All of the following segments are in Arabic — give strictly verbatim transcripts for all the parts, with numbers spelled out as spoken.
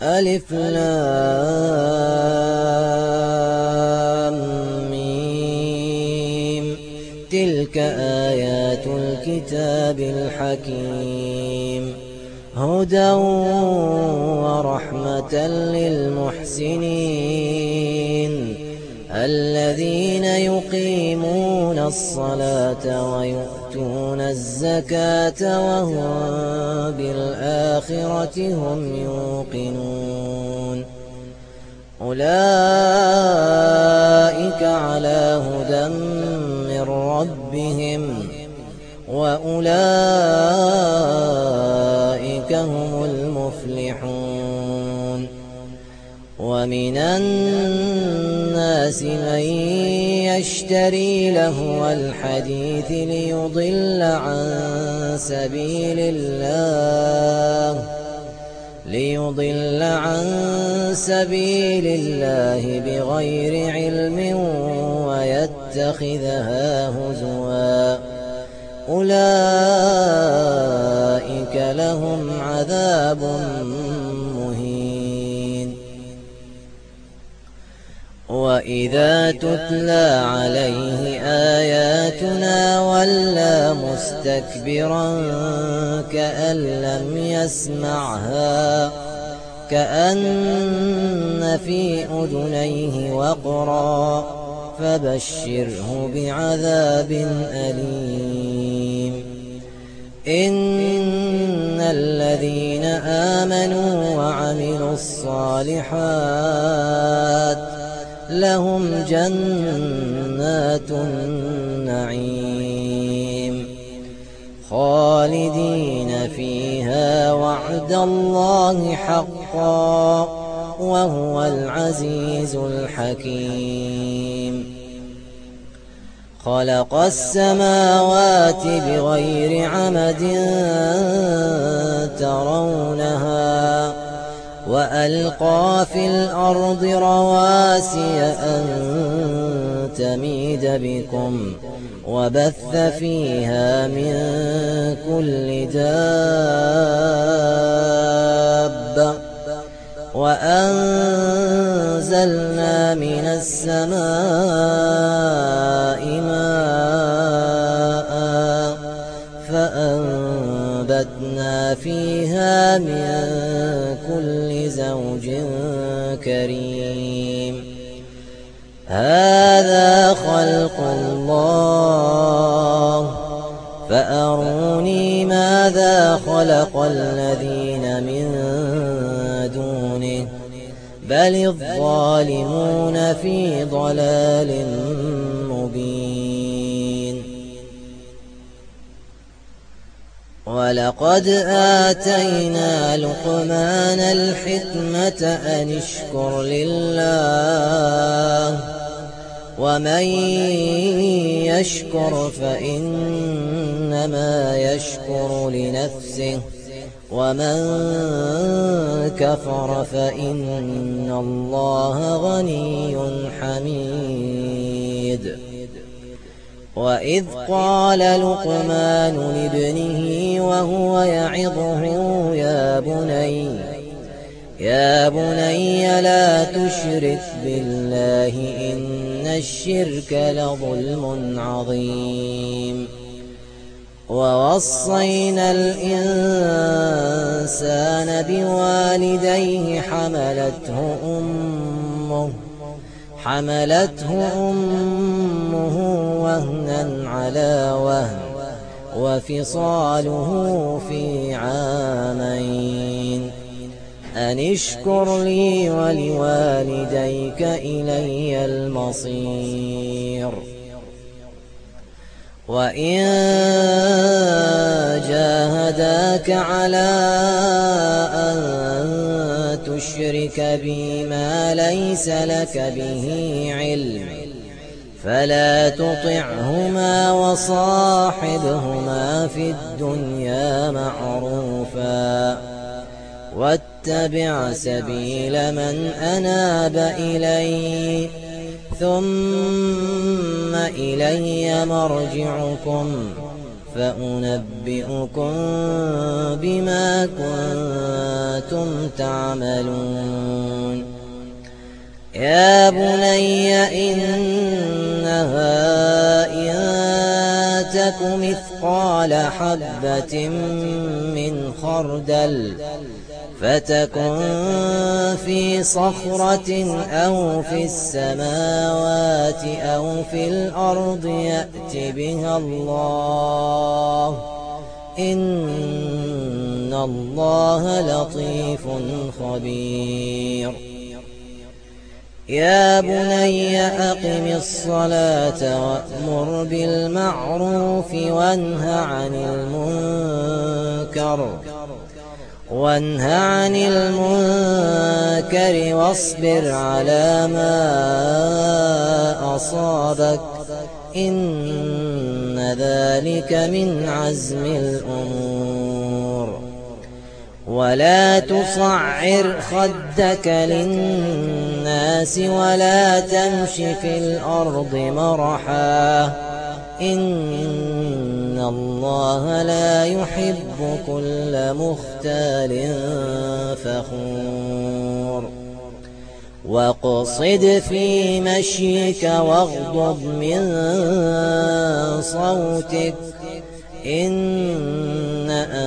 ألف لام ميم. تلك آيات الكتاب الحكيم، هدى ورحمة للمحسنين الذين يقيمون الصلاة ويؤتون الزكاة وهم بالآخرة هم يوقنون. أولئك على هدى من ربهم وأولئك هم المفلحون. ومن الناس من يشتري لهو الحديث ليضل عن سبيل الله ليضل عن سبيل الله بغير علم ويتخذها هزوا، أولئك لهم عذاب مهين. وإذا تتلى عليه آياتنا ولى مستكبرا كأن لم يسمعها كأن في أذنيه وقرا، فبشره بعذاب أليم. إن الذين آمنوا وعملوا الصالحات لهم جنات النعيم خالدين فيها وعد الله حقا وهو العزيز الحكيم. خلق السماوات بغير عمد ترونها وألقى في الأرض رواسي أن تميد بكم وبث فيها من كل دابة وأنزلنا من السماء ماء فأنبتنا فيها من كل زوج كريم. هذا خلق الله فأروني ماذا خلق الذين من دونه بل الظالمون في ضلال مبين. ولقد آتينا لقمان الحكمة أن اشكر لله ومن يشكر فإنما يشكر لنفسه ومن كفر فإن الله غني حميد. وإذ قال لقمان لابنه وهو يعظه يا بني يا بني لا تشرك بالله إن الشرك لظلم عظيم. ووصينا الإنسان بوالديه حملته أمه حملته أمه وهنا على وهن وفصاله في عامين أن اشكر لي ولوالديك إلي المصير. وإن جاهداك على أن تشرك بي ما ليس لك به علم فلا تطعهما وصاحبهما في الدنيا معروفا واتبع سبيل من أناب إلي ثم إلي مرجعكم فأنبئكم بما كنتم تعملون يا بني إنها إن تك مثقال حبة من خردل فتكن في صخرة أو في السماوات أو في الأرض يأت بها الله إن الله لطيف خبير يا بني أقم الصلاة وأمر بالمعروف وانه عن المنكر وانه عن المنكر واصبر على ما أصابك إن ذلك من عزم الأمور ولا تصعر خدك للناس ولا تمش في الأرض مرحا إن الله لا يحب كل مختال فخور واقصد في مشيك واغضض من صوتك إن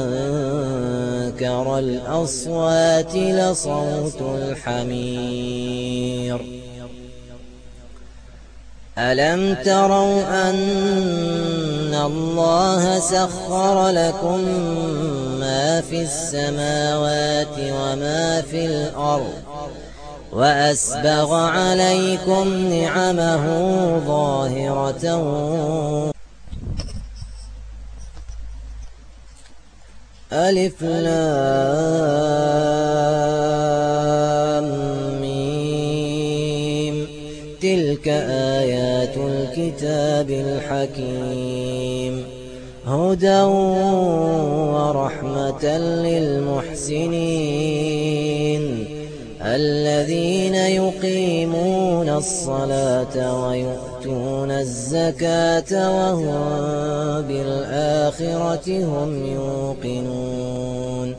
أنكر الأصوات لصوت الحمير ألم تروا أن الله سخر لكم ما في السماوات وما في الأرض وأسبغ عليكم نعمه ظاهرة ألف لام ميم تلك آيات الكتاب الحكيم هدى ورحمة للمحسنين الذين يقيمون الصلاة ويؤتون الزكاة وهم بالآخرة هم يوقنون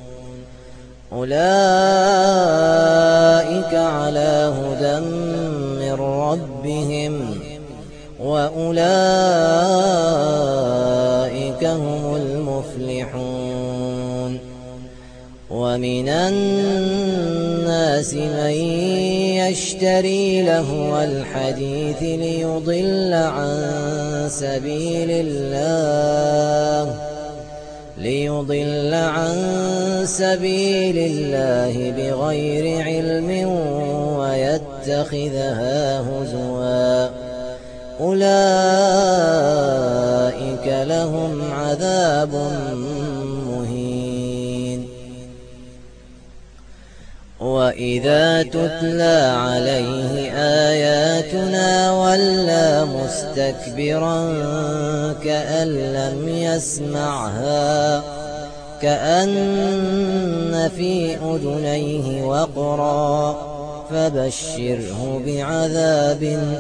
أولئك على هدى من ربهم وأولئك هم المفلحون ومن الناس من يشتري لهو الحديث ليضل عن سبيل الله ليضل عن سبيل الله بغير علم ويتخذها هزوا أولئك لهم عذاب مهين وإذا تتلى عليه آياتنا ولى مستكبرا كأن لم يسمعها كأن في أذنيه وقرا فبشره بعذاب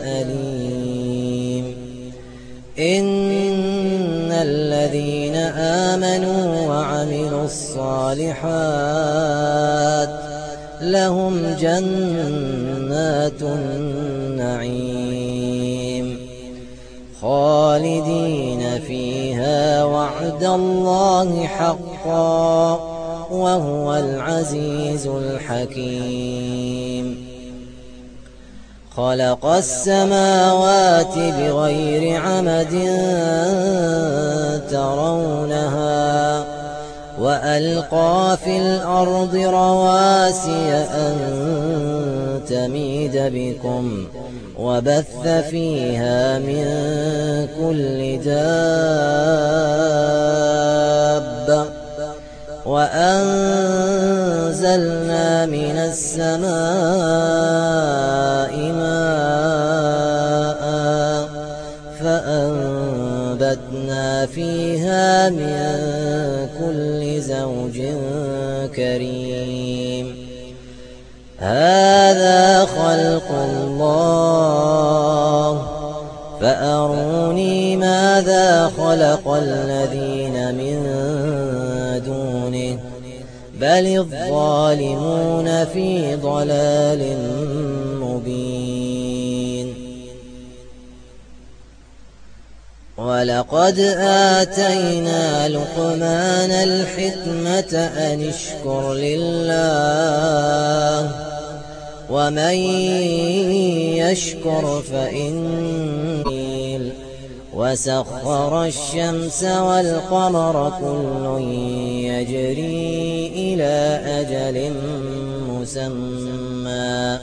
أليم إن الذين آمنوا وعملوا الصالحات لهم جنات النعيم خالدين فيها وعد الله حقا وهو العزيز الحكيم خلق السماوات بغير عمد ترونها وألقى في الأرض رواسي أن تميد بكم وبث فيها من كل دابة وأنزلنا من السماء ماء فأنبتنا فيها من كل زوج كريم هذا خلق الله فأروني ما ماذا خلق الذين من دونه بل الظالمون في ضلال مبين. ولقد آتينا لقمان الحكمة أن اشكر لله ومن يشكر فإني وسخر الشمس والقمر كل يجري إلى أجل مسمى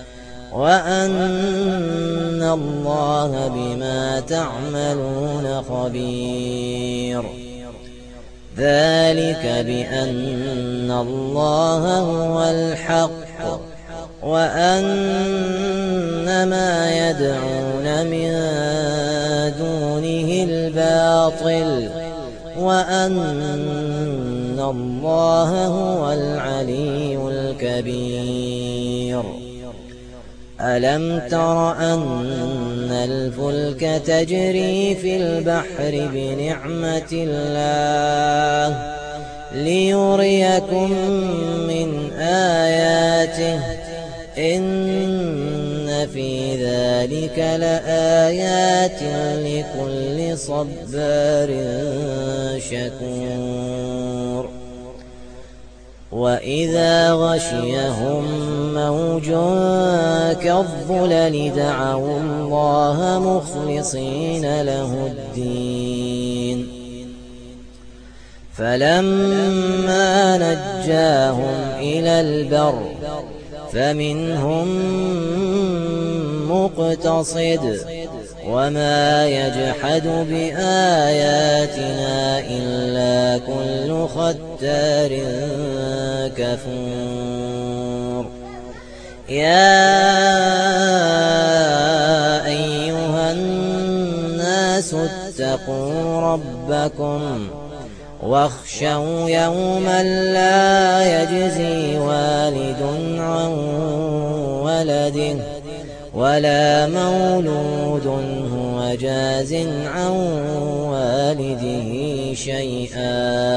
وأن الله بما تعملون خبير. ذلك بأن الله هو الحق وأن ما يدعون من دونه الباطل وأن الله هو العلي الكبير. ألم تر أن الفلك تجري في البحر بنعمة الله ليريكم من آياته إن في ذلك لآيات لكل صبار شكور. وإذا غشيهم موج كالظلل دعوا الله مخلصين له الدين فلما نجاهم إلى البر فمنهم مقتصد وما يجحد بآياتنا إلا كل ختار كفور. يا أيها الناس اتقوا ربكم واخشوا يوما لا يجزي والد عن ولده ولا مولود هو جاز عن والده شيئا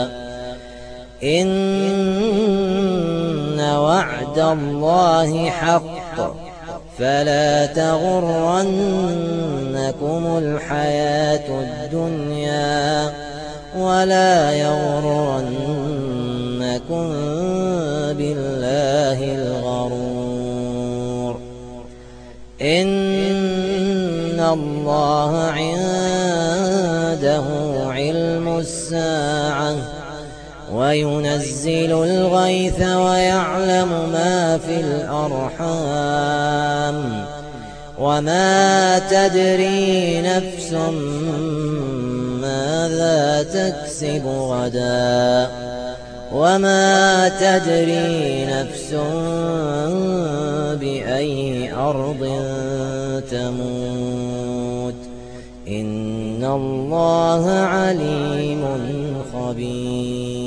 إن وعد الله حق فلا تغرنكم الحياة الدنيا ولا يغرنكم بالله الغرور. إن الله عنده علم الساعة وينزل الغيث ويعلم ما في الأرحام وما تدري نفس ماذا تكسب غدا وما تدري نفس بأي أرض تموت إن الله عليم خبير.